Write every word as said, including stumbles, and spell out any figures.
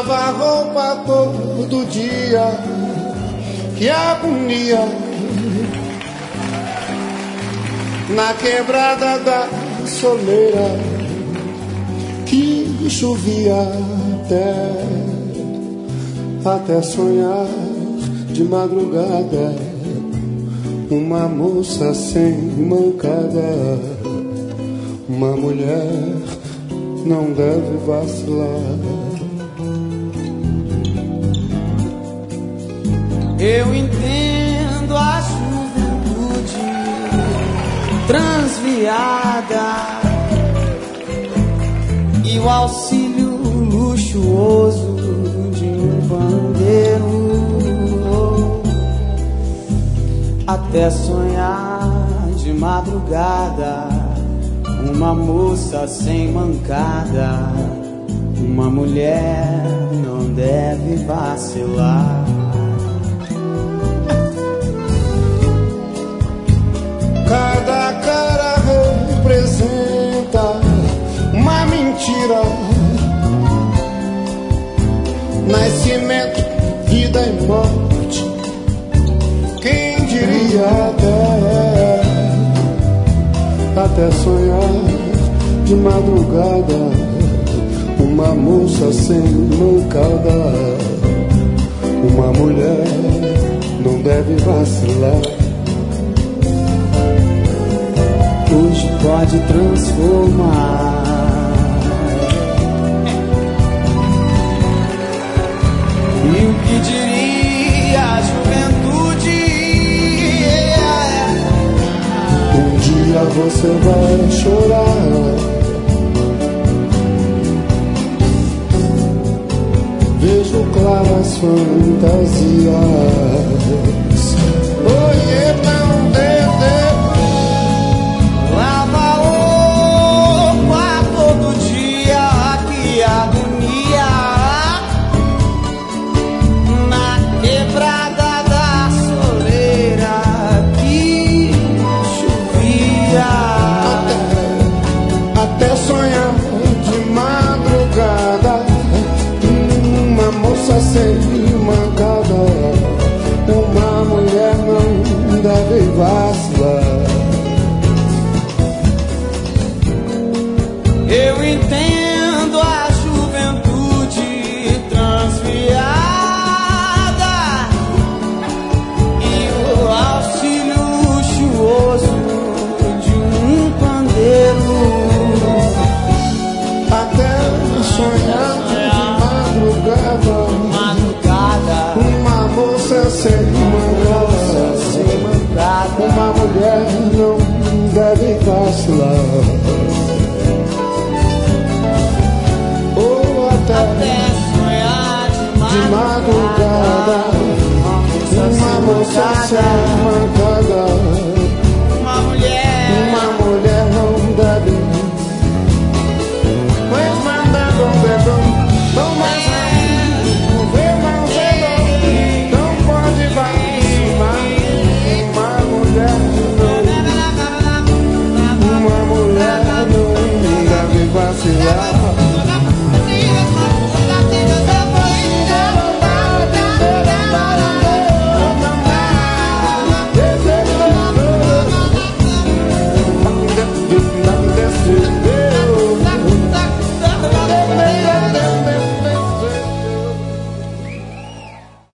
lavar roupa todo dia, que agonia. Na quebrada da soleira, que chovia até, até sonhar de madrugada. Uma moça sem mancada, uma mulher não deve vacilar. Eu entendo a juventude transviada e o auxílio luxuoso de um bandeiro, até sonhar de madrugada. Uma moça sem mancada, uma mulher não deve vacilar. Cada cara representa uma mentira. Nascimento, vida e morte, quem diria até, até sonhar de madrugada. Uma moça sem mancada, uma mulher não deve vacilar. Hoje pode transformar. E o que diria a juventude? Um dia você vai chorar, vejo claras fantasias. Oi, não deve. Lava roupa todo dia, que agonia. Na quebrada da soleira, que chovia. Até, até sonhar de madrugada. Uma moça sem mancada, uma mulher não deve vacilar. Eu entendo a juventude transviada e o auxílio luxuoso de um pandeiro, Até sonhar de madrugada, madrugada, uma moça sem mancada, sem mancada, uma mulher não deve vacilar. Ou até até sonhar de de madrugada, madrugada, uma moça sem mancada,